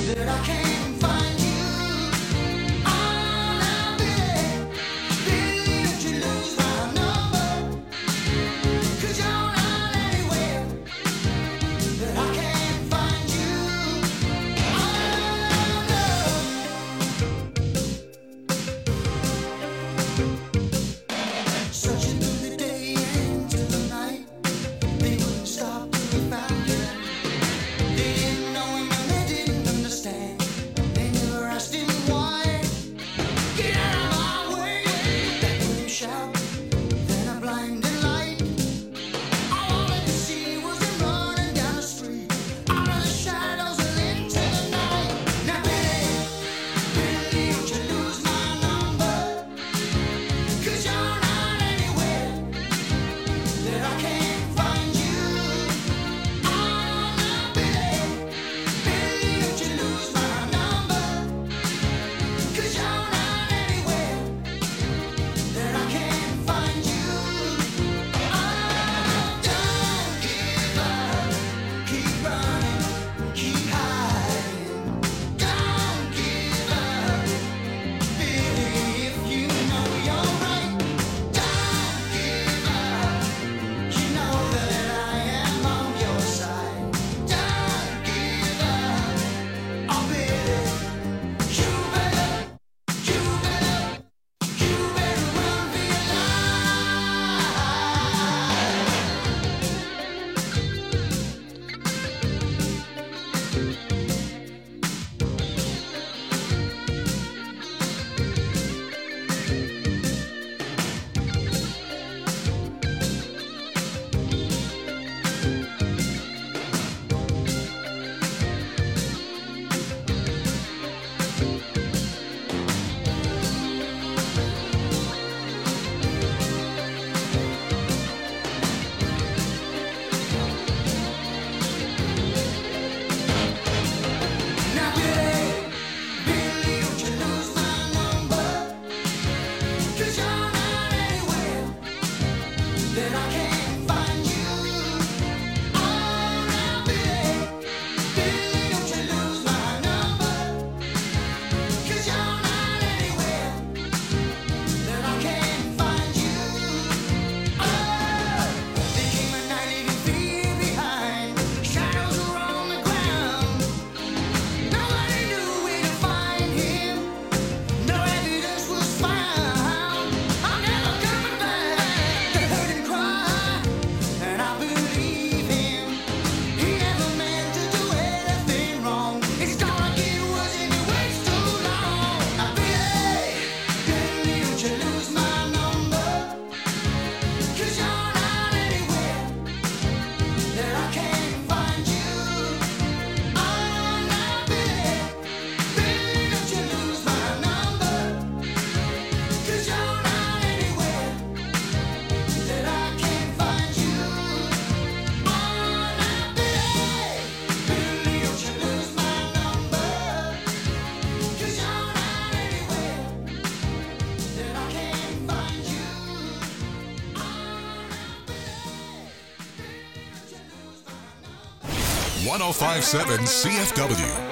1057 CFW.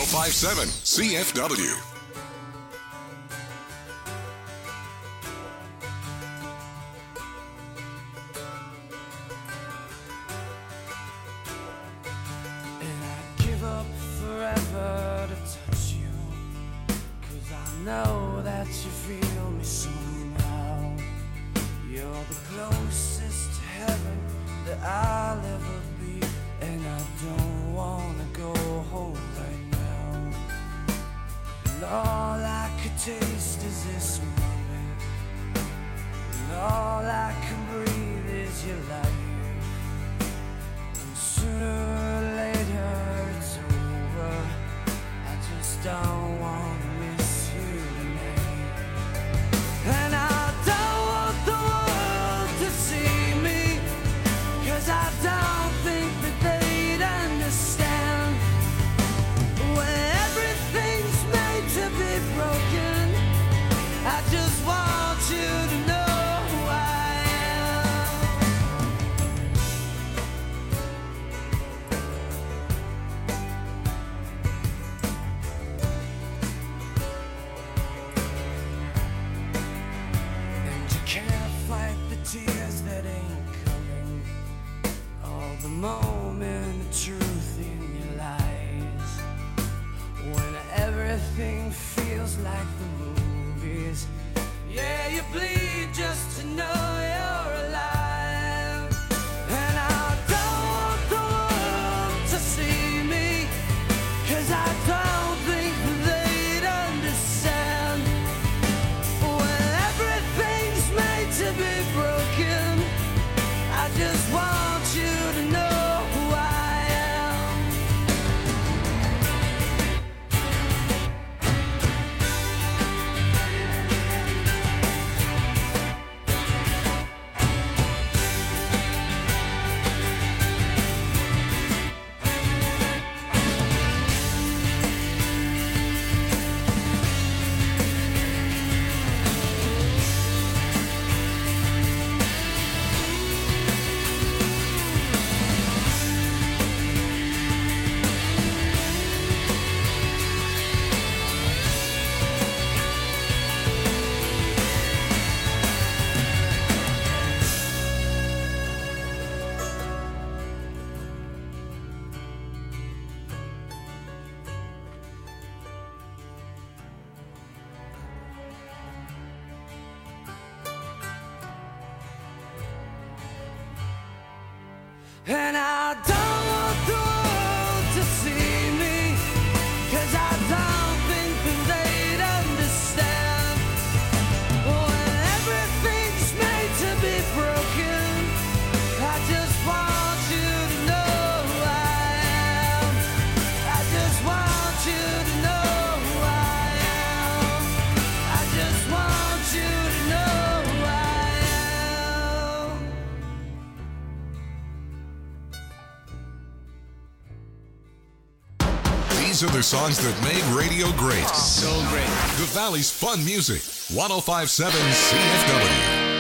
1057 CFW. Know that you feel me somehow. You're the closest to heaven that I'll ever be, and I don't wanna go home right now. And all I could taste is this moment, and all I can breathe is your life. And sooner or later it's over. I just don't wanna. And I don't want the world to see me, 'cause I don't think that they'd understand. When everything's made to be broken, I just want you to know who I tears that ain't coming, all the moment of truth in your lies. When everything feels like the movies, yeah, you bleed just to know you're alive. And I don't want the world to see me, 'cause I don't think they'd understand. When everything's made to be broken, I just want you to know who I am. And I don't want the world to see me, 'cause I don't think that they'd understand. When everything's made to be broken, I just want you to know who I am. I just want you to know who I am. I just want you to know who I am. These are the songs that made radio great. So great. The Valley's fun music. 1057 CFW.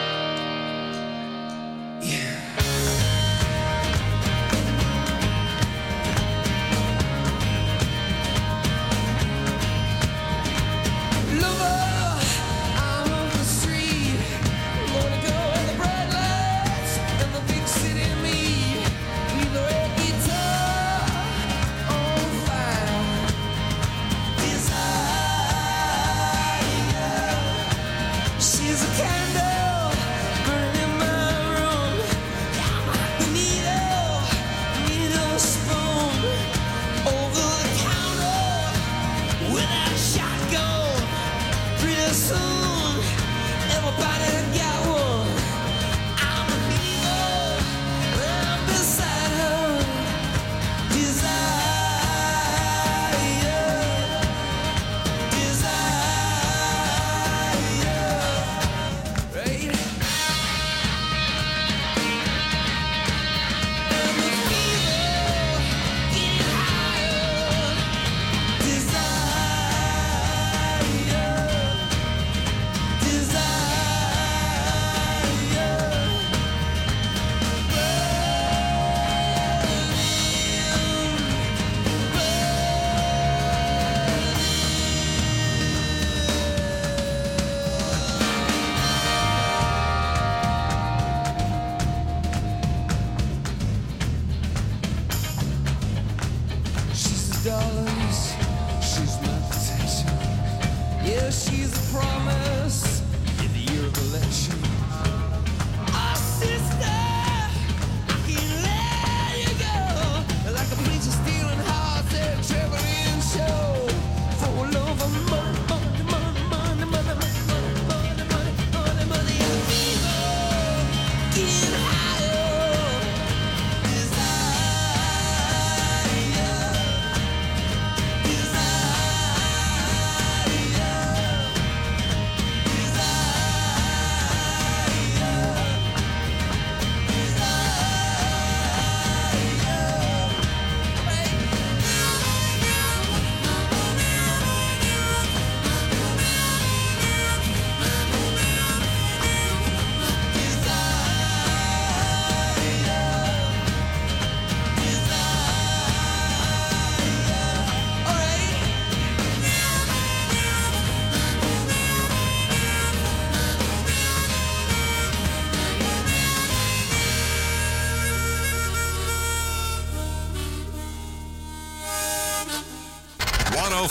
She's a candle burning in my room. The needle spoon over the counter without a shotgun. Pretty soon, everybody got one. I'm a needle, I'm beside her. Desire.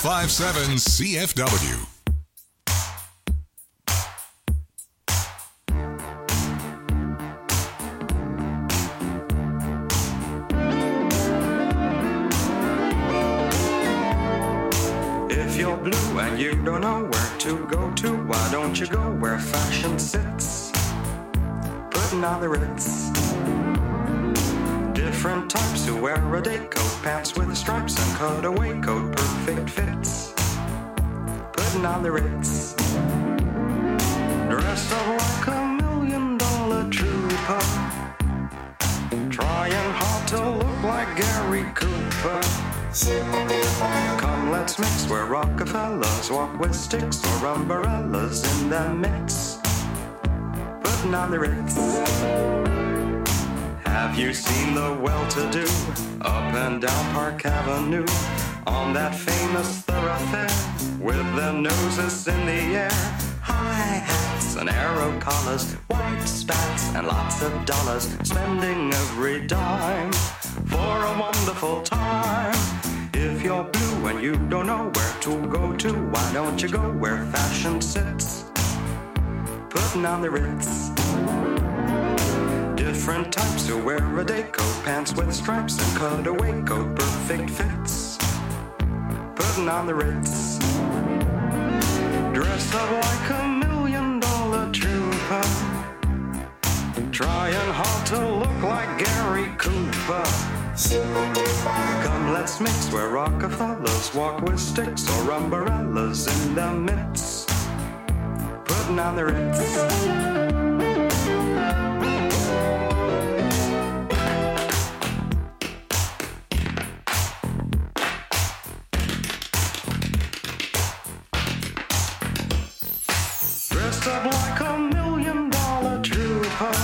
1057 CFW. If you're blue and you don't know where to go to, why don't you go where fashion sits? Putting on the Ritz. Different types who wear a day coat, pants with stripes and cutaway coat, perfect fits. Putting on the Ritz. Dressed up like $1 million trooper, trying hard to look like Gary Cooper. Come, let's mix where Rockefellers walk with sticks or umbrellas in their midst. Putting on the Ritz. Have you seen the well-to-do up and down Park Avenue on that famous thoroughfare with their noses in the air? High hats and arrow collars, white spats and lots of dollars, spending every dime for a wonderful time. If you're blue and you don't know where to go to, why don't you go where fashion sits? Putting on the Ritz. Different types who wear a day coat, pants with stripes and cutaway coat, perfect fits. Putting on the Ritz. Dressed up like $1 million trooper, trying hard to look like Gary Cooper. Come, let's mix where Rockefellers walk with sticks or umbrellas in their midst. Putting on the Ritz. Dressed up like $1 million trooper,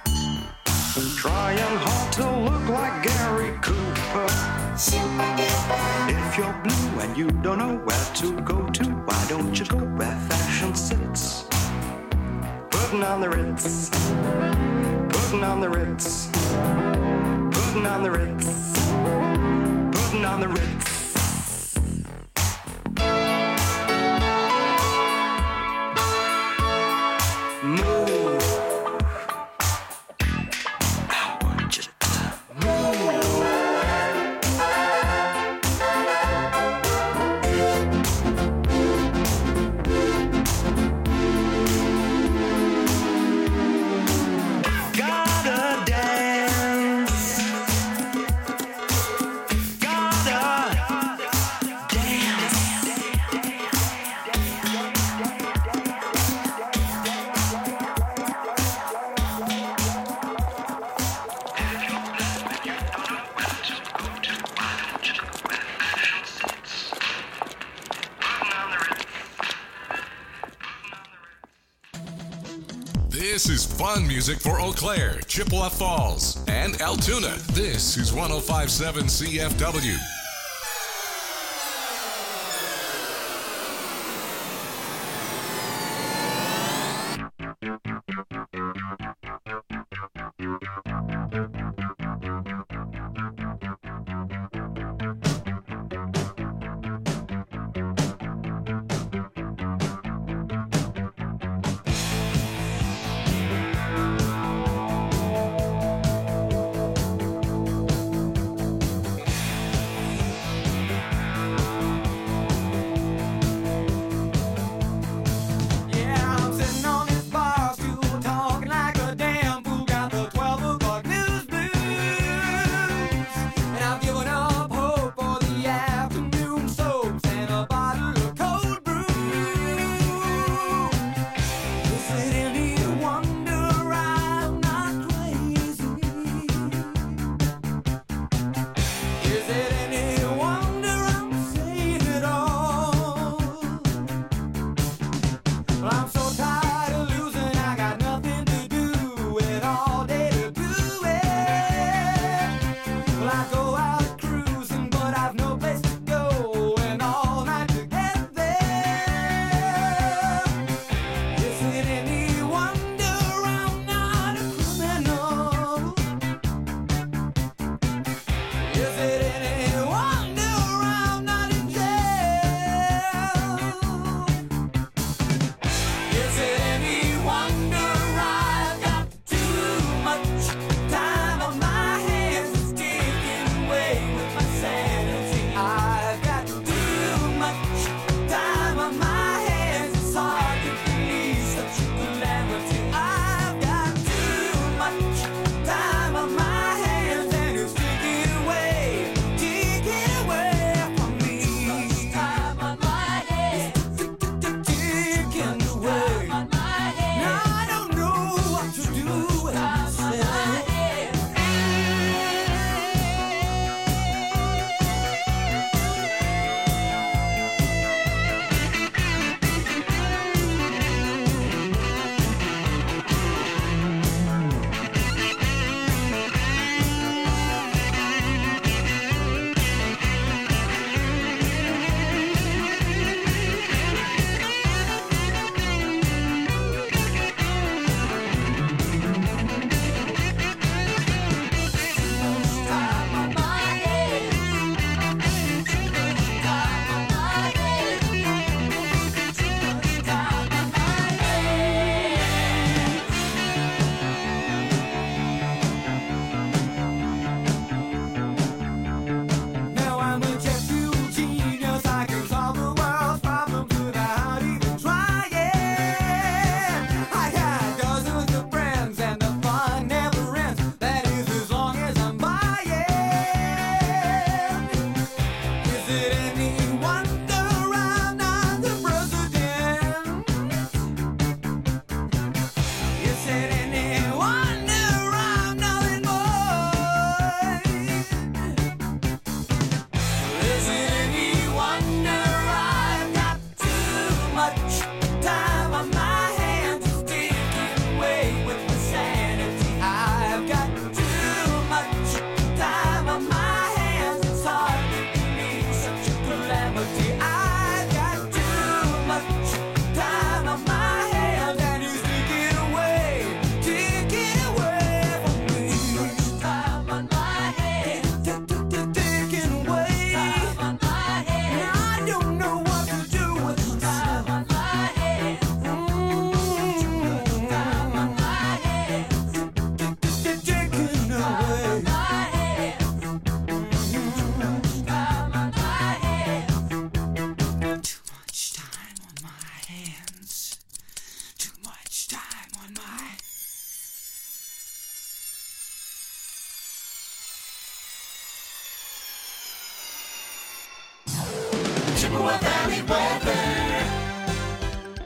trying hard to look like Gary Cooper. If you're blue and you don't know where to go to, why don't you go where fashion sits? Putting on the Ritz. Putting on the Ritz. Putting on the Ritz. Putting on the Ritz. Move. I want you to move. Gotta dance. Gotta dance. This is fun music for Eau Claire, Chippewa Falls, and Altoona. This is 1057 CFW. Is it any wonder I'm not in jail?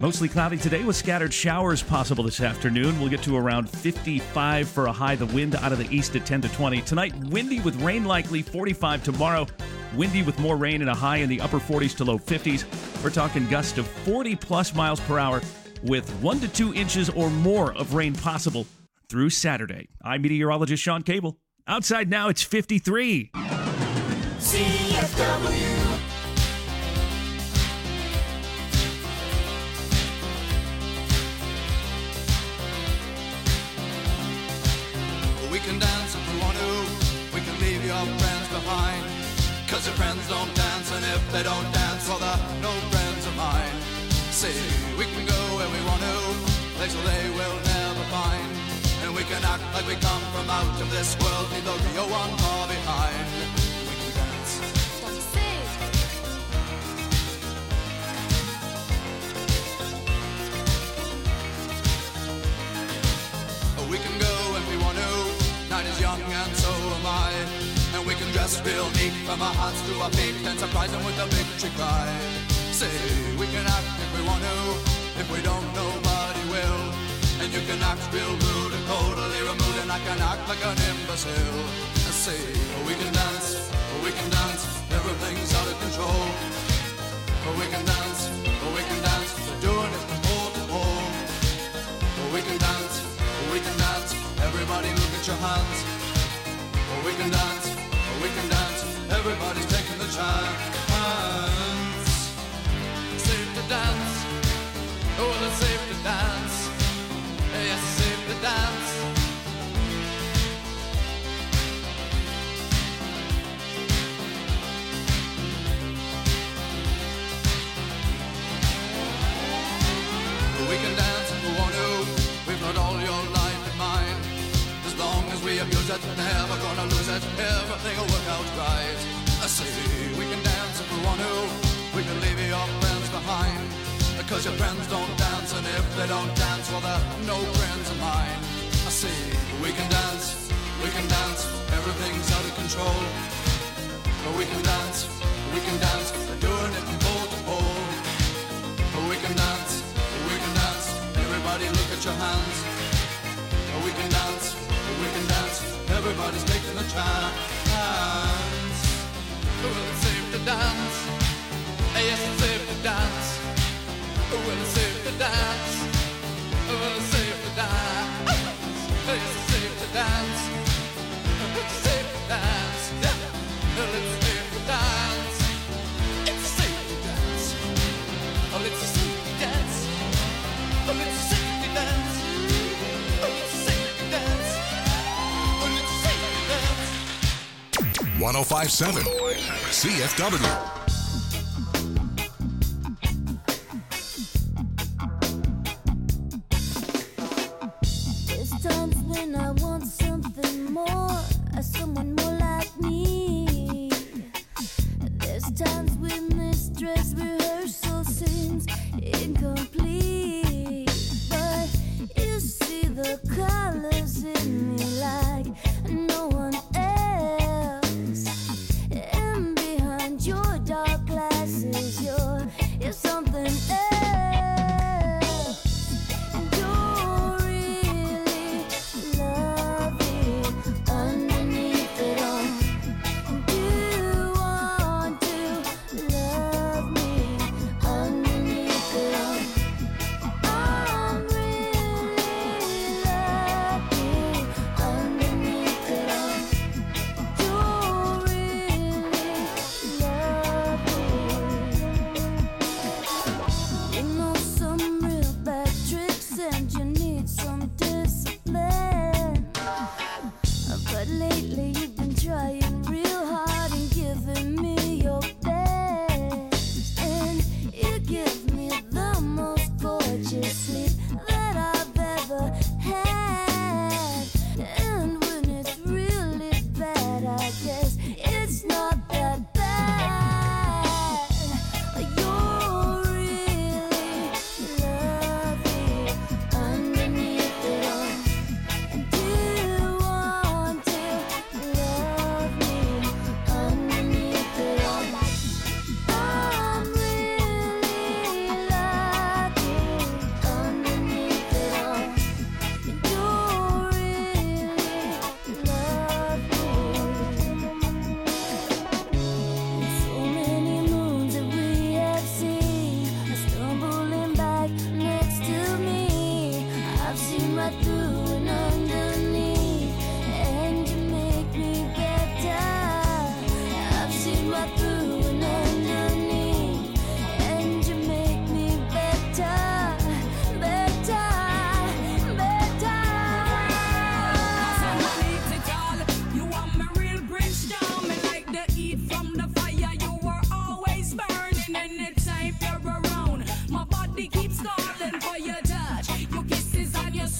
Mostly cloudy today with scattered showers possible this afternoon. We'll get to around 55 for a high. The wind out of the east at 10 to 20. Tonight, windy with rain likely, 45 tomorrow. Windy with more rain and a high in the upper 40s to low 50s. We're talking gusts of 40-plus miles per hour with 1 to 2 inches or more of rain possible through Saturday. I'm meteorologist Sean Cable. Outside now, it's 53. CFW. We can dance if we want to. We can leave your friends behind. Cause your friends don't dance, and if they don't dance, well, they're no friends of mine. See, we can go where we want to, places they will never find. And we can act like we come from out of this world, leave the real one far behind. We can dance. We can go if we want to. Night is young and so am I. And we can dress real neat from our hearts to our feet and surprise them with a victory cry. Say, we can act if we want to. If we don't, nobody will. And you can act real rude and totally removed, and I can act like an imbecile. And say, we can dance, everything's out of control. We can dance, we're doing it from pole to pole. We can dance, everybody look at your hands. We can dance, everybody's taking the chance. Safe to dance, oh, it's safe to dance. Yes, it's safe to dance. We can dance if we want to. We've got all your life in mind. As long as we abuse it, never gonna lose it. Everything will work out right. I say we can dance if we want to. We can leave your friends behind. Because your friends don't dance, and if they don't dance, well, they're no friends of mine. I say we can dance, everything's out of control. But we can dance, we're doing it from pole to pole. But we can dance, everybody look at your hands. But we can dance, everybody's taking a chance. Well, it's safe to dance, yes, it's safe to dance. Well, it's safe to dance, well, it's safe to dance. Yes, it's safe to dance, it's safe to dance. Well, it's safe to dance, it's safe to dance. Well, it's safe to dance, well, it's safe to dance. Well, it's safe to dance, well, it's safe to dance. 105.7 CFW. Someone more like me. There's times when this dress rehearsal seems incomplete, but you see the colors in me like no one else. And behind your dark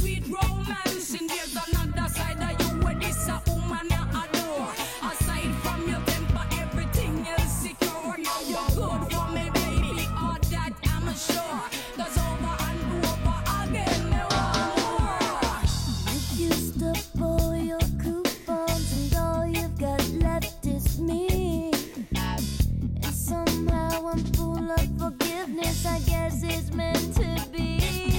sweet romance. And there's another side of you where this a woman you adore. Aside from your temper, everything else secure. Now you're good for me, baby, all that I'm sure. 'Cause over and over again, me want more. You used up all your coupons and all you've got left is me. And somehow I'm full of forgiveness, I guess it's meant to be.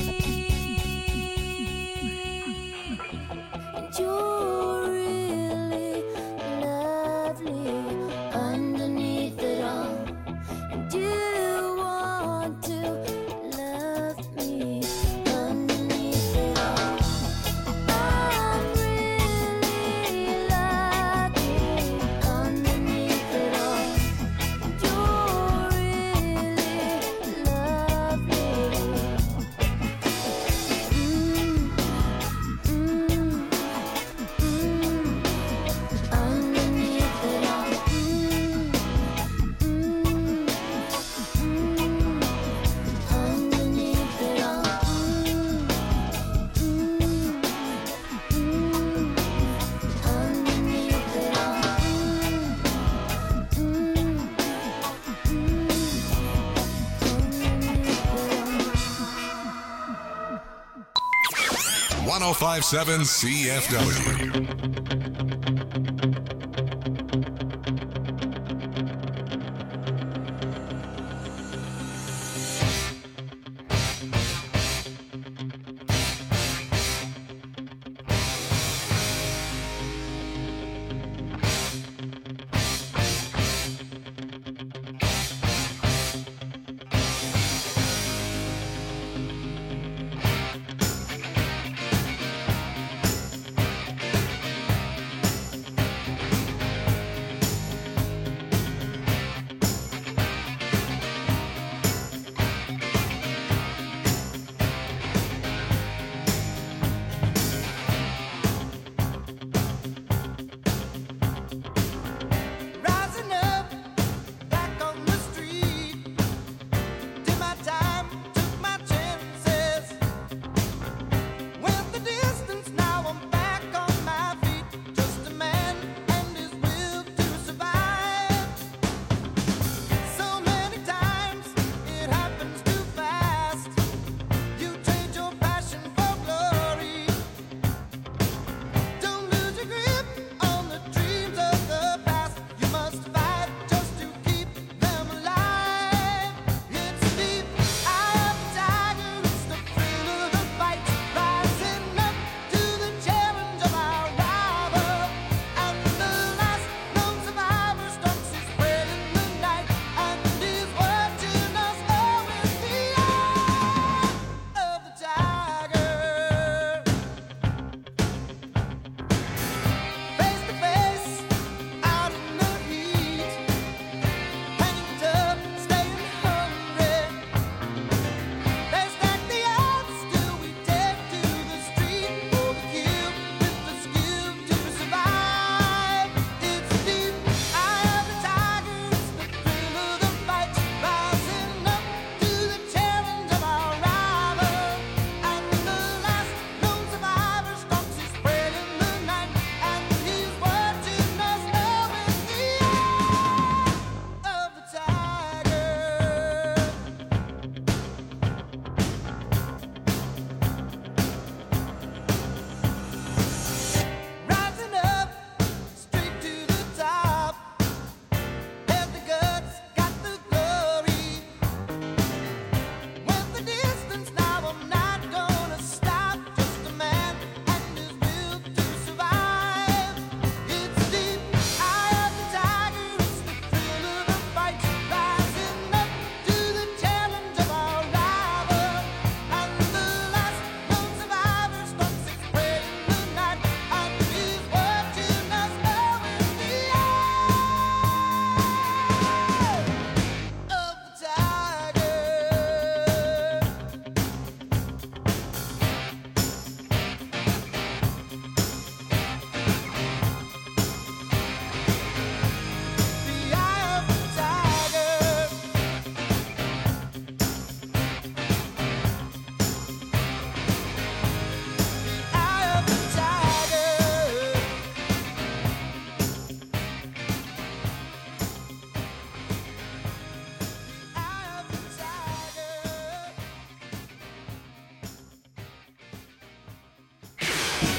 And you're really lovely underneath it all. And you want to love me underneath it all. I'm really lucky underneath it all. You're really lovely. Underneath it all. Underneath it all. Underneath it all. 1057 CFW.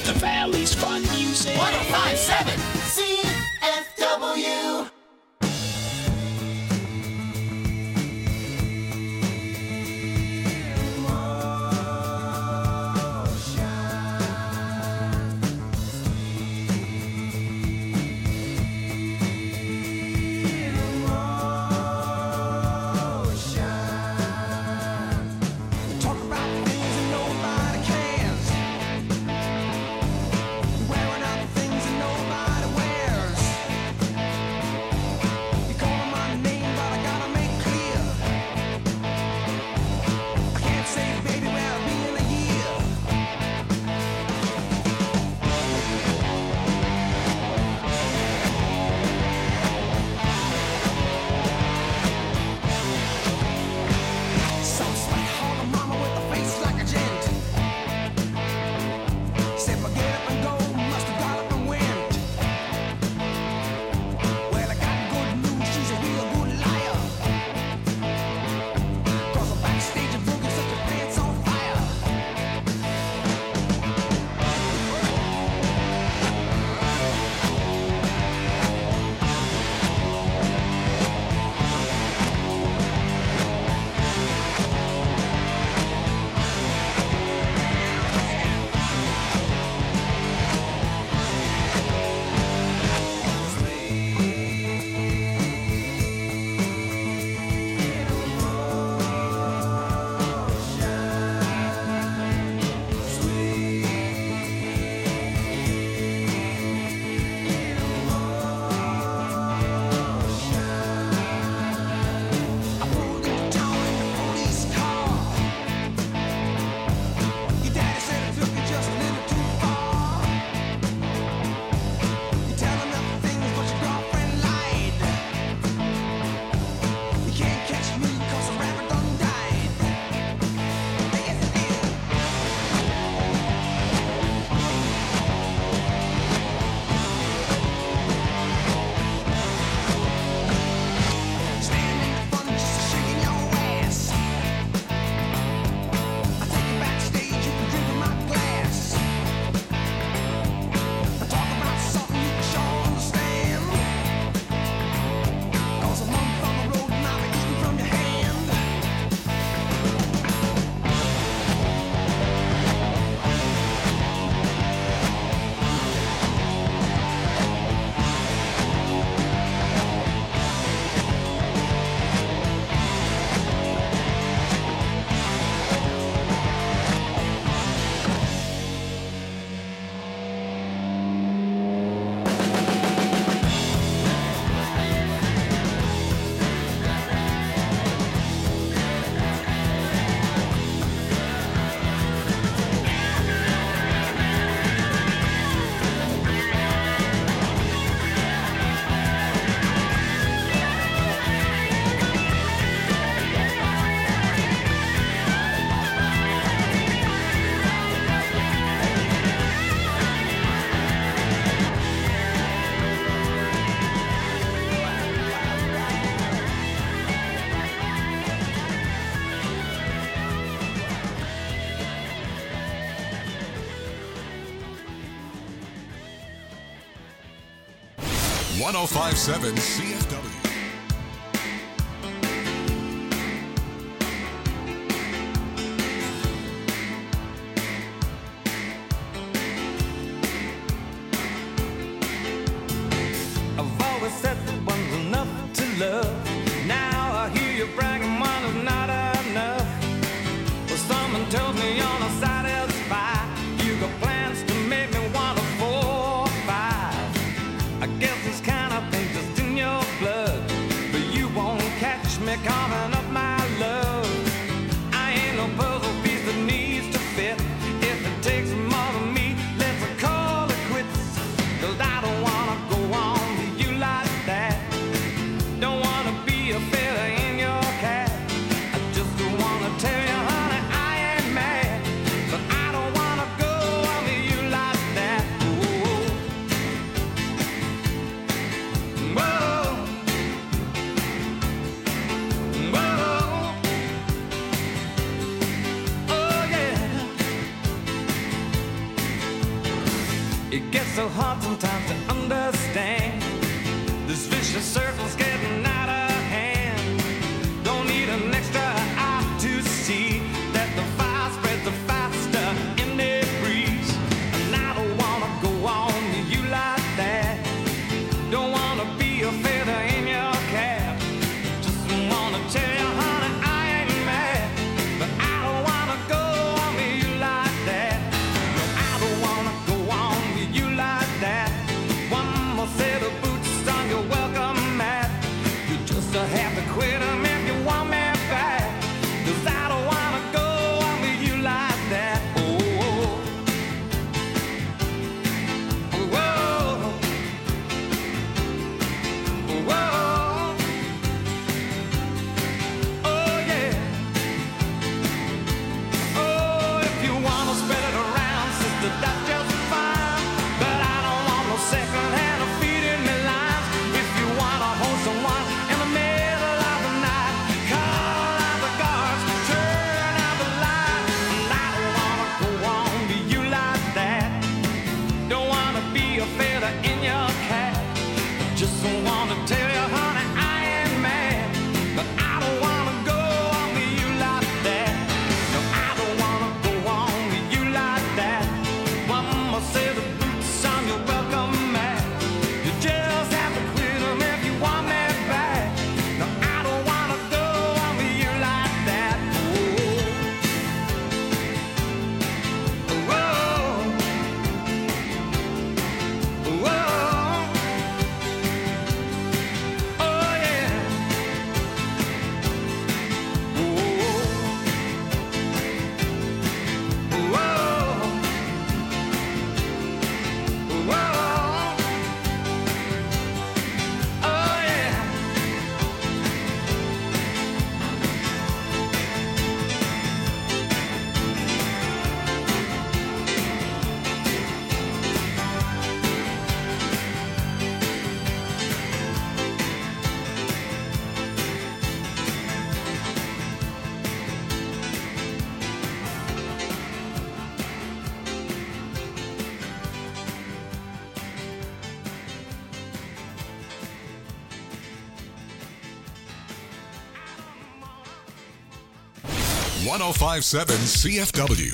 The Valley's fun music. 105.7 CFW. .105.7 CFW. I've always said that one's enough to love. Now I hear you bragging one is not enough. Well, someone tells me you're not satisfied. You got plans to make me want a 4 or 5. I guess this kind of thing just in your blood. It gets so hard sometimes to understand. This vicious circle's getting out of hand. Don't need an extra eye to see that the fire spreads the faster in the breeze. And I don't wanna go on to you like that. Don't wanna be a feather in your cap. Just wanna tell you, honey, I ain't mad, but I don't wanna go on to you like that. No, I don't wanna go on to you like that. One more set of boots on your welcome mat. You just have to quit 'em if you want me back. 'Cause I don't wanna go on to you like that. Oh, oh, oh, oh, oh, yeah. Oh, if you wanna spread it around, sister, that's just fine. But I don't want no second hand of feeding me lines. If you wanna hold someone in the middle of the night, call out the guards, turn out the light. And I don't wanna go on to you like that. Don't wanna be a feather in your cap. Just wanna tell you, honey, I ain't mad, but I don't wanna go on to you like that. No, I don't wanna go on to you like that. One more set of boots on your welcome mat. You just have to quit 'em if you want me back. No, I don't wanna go on to you like that. Oh, oh, oh, oh, yeah. Oh, oh, oh, oh, yeah. One 1057 CFW.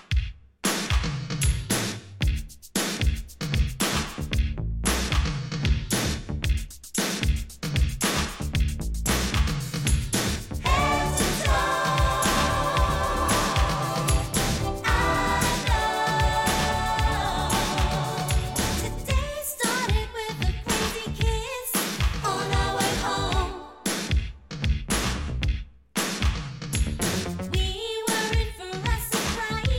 Today started with a crazy kiss on our way home. We were in for a surprise.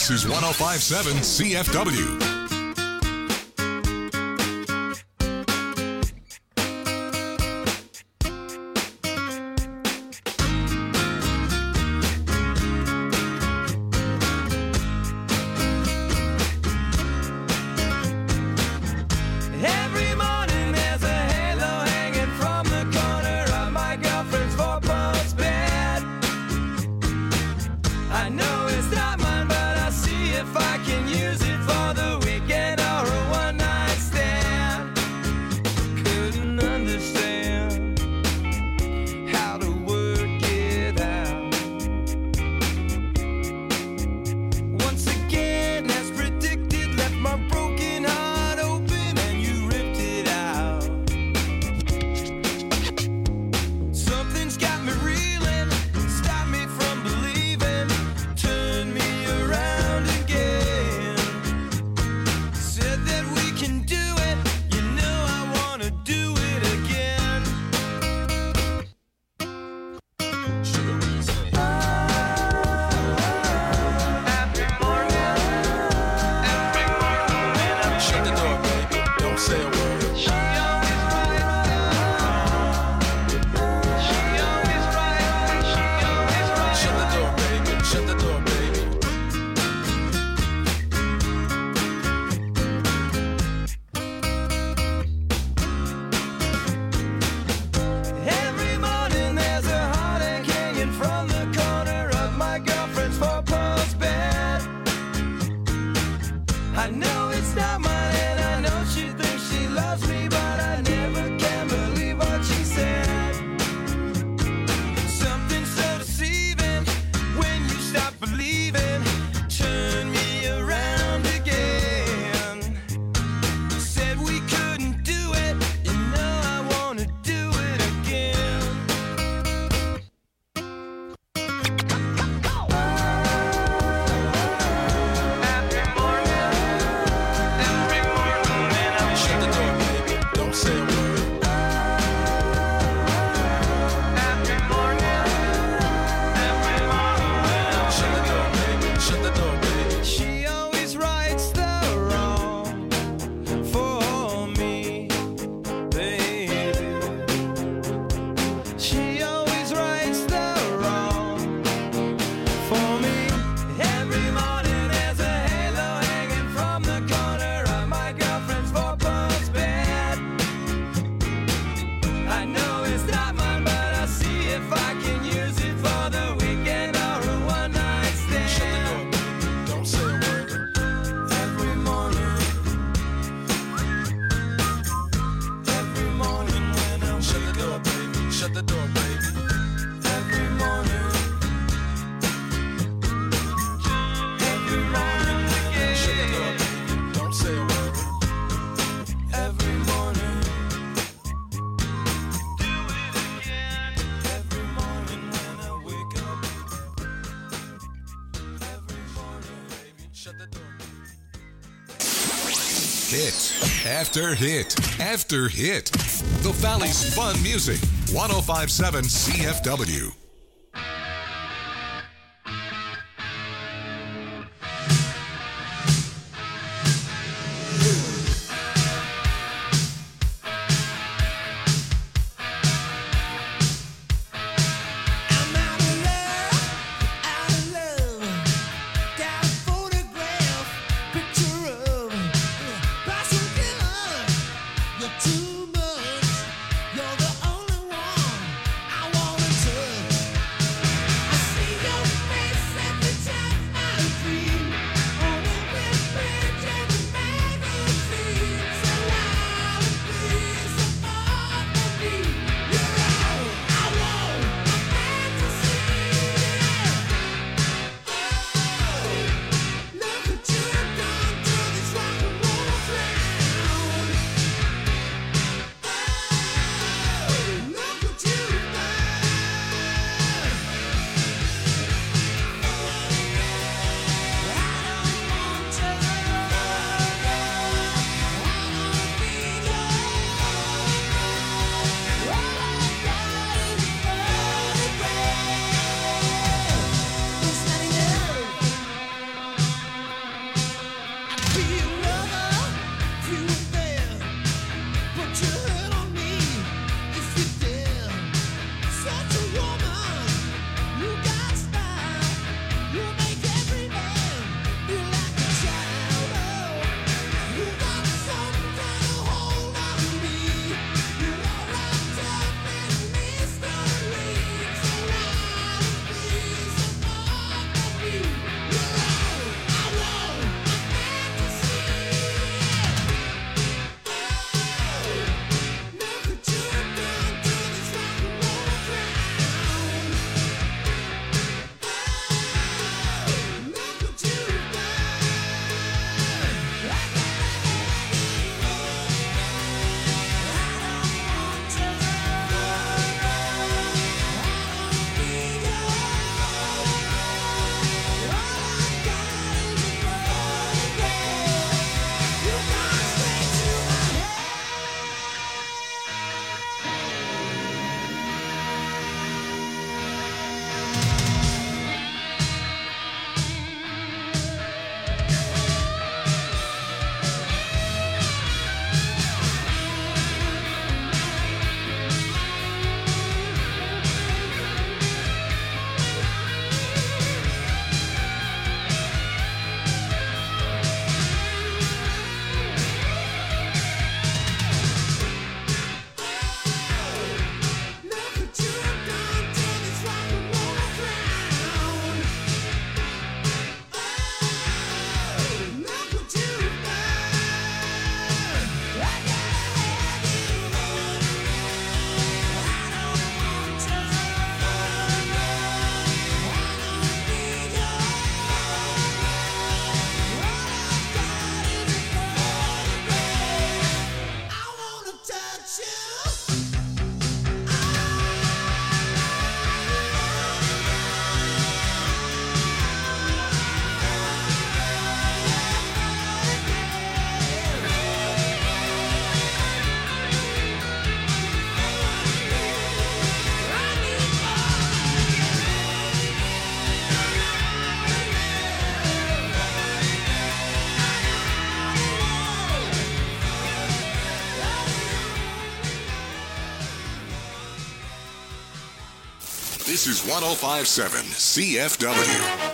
This is 105.7 CFW. Hit after hit after hit. The Valley's fun music. 105.7 CFW. Too much, you're the only one I wanna touch. This is 105.7 CFW.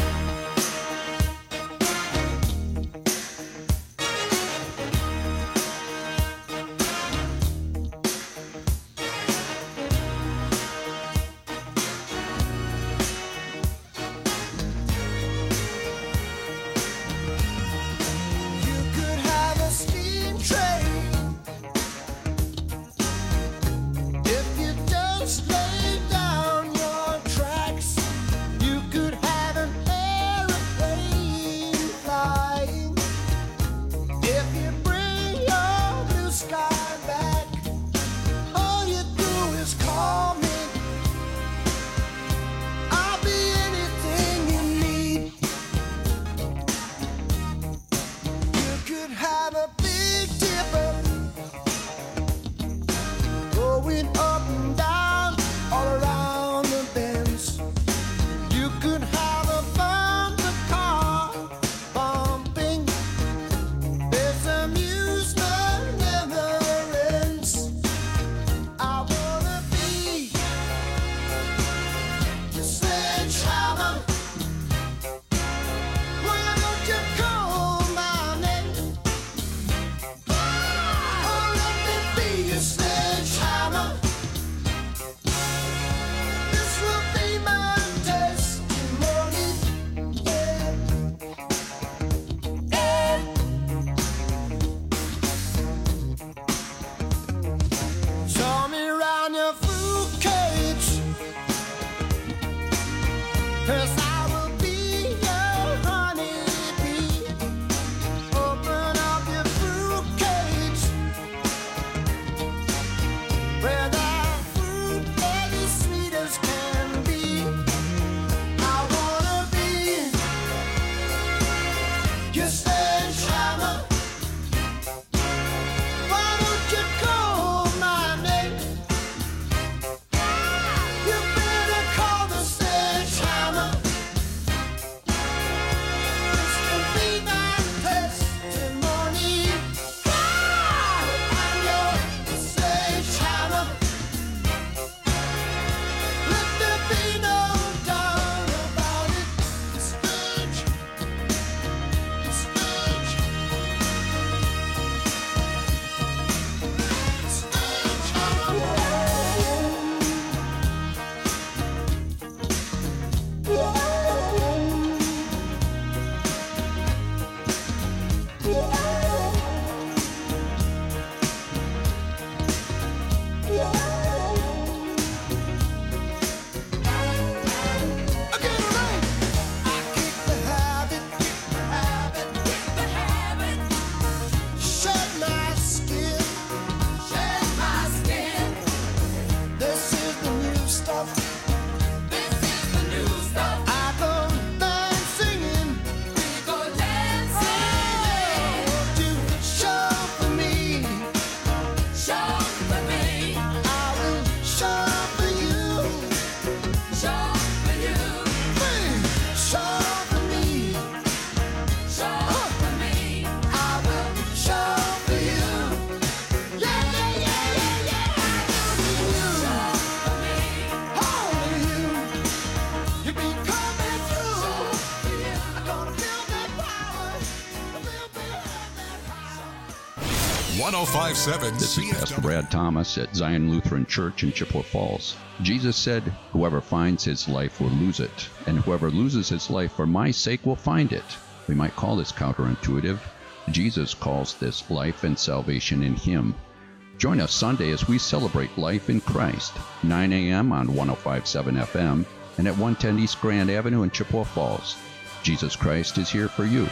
This is Pastor Brad Thomas at Zion Lutheran Church in Chippewa Falls. Jesus said, "Whoever finds his life will lose it, and whoever loses his life for my sake will find it." We might call this counterintuitive. Jesus calls this life and salvation in him. Join us Sunday as we celebrate life in Christ, 9 a.m. on 105.7 FM and at 110 East Grand Avenue in Chippewa Falls. Jesus Christ is here for you.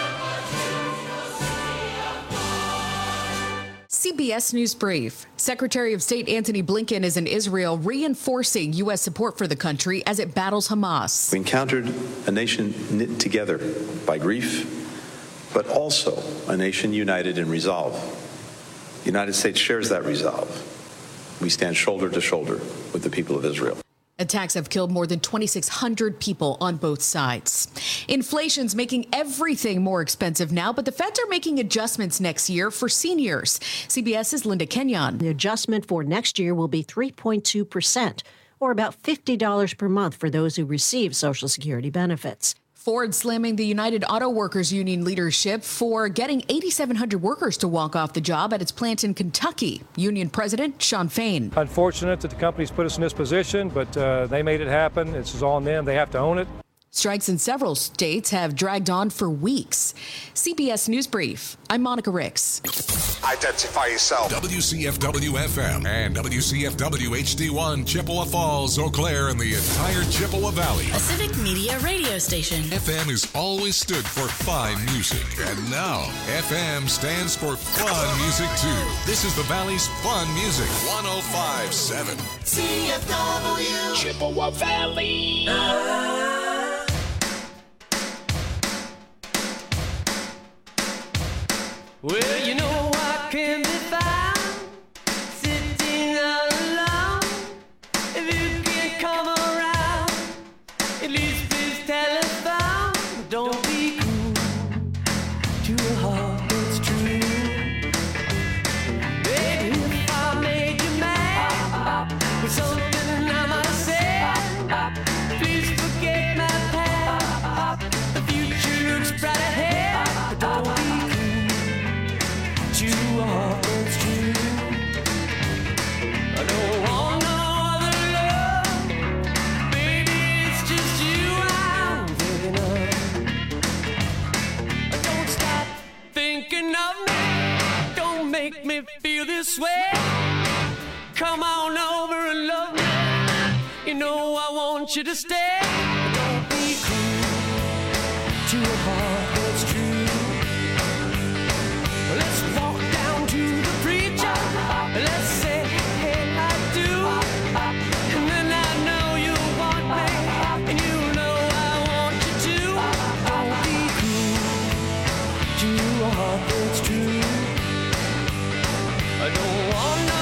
CBS News Brief. Secretary of State Antony Blinken is in Israel reinforcing U.S. support for the country as it battles Hamas. We encountered a nation knit together by grief, but also a nation united in resolve. The United States shares that resolve. We stand shoulder to shoulder with the people of Israel. Attacks have killed more than 2,600 people on both sides. Inflation's making everything more expensive now, but the feds are making adjustments next year for seniors. CBS's Linda Kenyon. The adjustment for next year will be 3.2%, or about $50 per month for those who receive Social Security benefits. Ford slamming the United Auto Workers Union leadership for getting 8,700 workers to walk off the job at its plant in Kentucky. Union President Shawn Fain. Unfortunate that the company's put us in this position, but they made it happen. This is on them. They have to own it. Strikes in several states have dragged on for weeks. CBS News Brief. I'm Monica Ricks. Identify yourself. WCFW-FM and WCFW-HD1, Chippewa Falls, Eau Claire, and the entire Chippewa Valley. A civic media radio station. FM has always stood for fine music. And now, FM stands for fun music, too. This is the Valley's fun music. 105.7. CFW. Chippewa Valley. Well, you know I can be found sitting all alone. If you can't come around, at least please telephone. Don't be cool to a heart that's true. Baby, if I made you mad with something I might say, please forget my past. The future looks bright ahead, but don't be cool. You are what's true. I don't want no other love. Baby, it's just you I'm thinking of. Don't stop thinking of me. Don't make me feel this way. Come on over and love me. You know I want you to stay. Don't be cruel to a heart that's true. Let's walk down to the preacher. Let's say, hey, I do. And then I know you want me. And you know I want you to. Don't be cruel to a heart that's true. I don't want no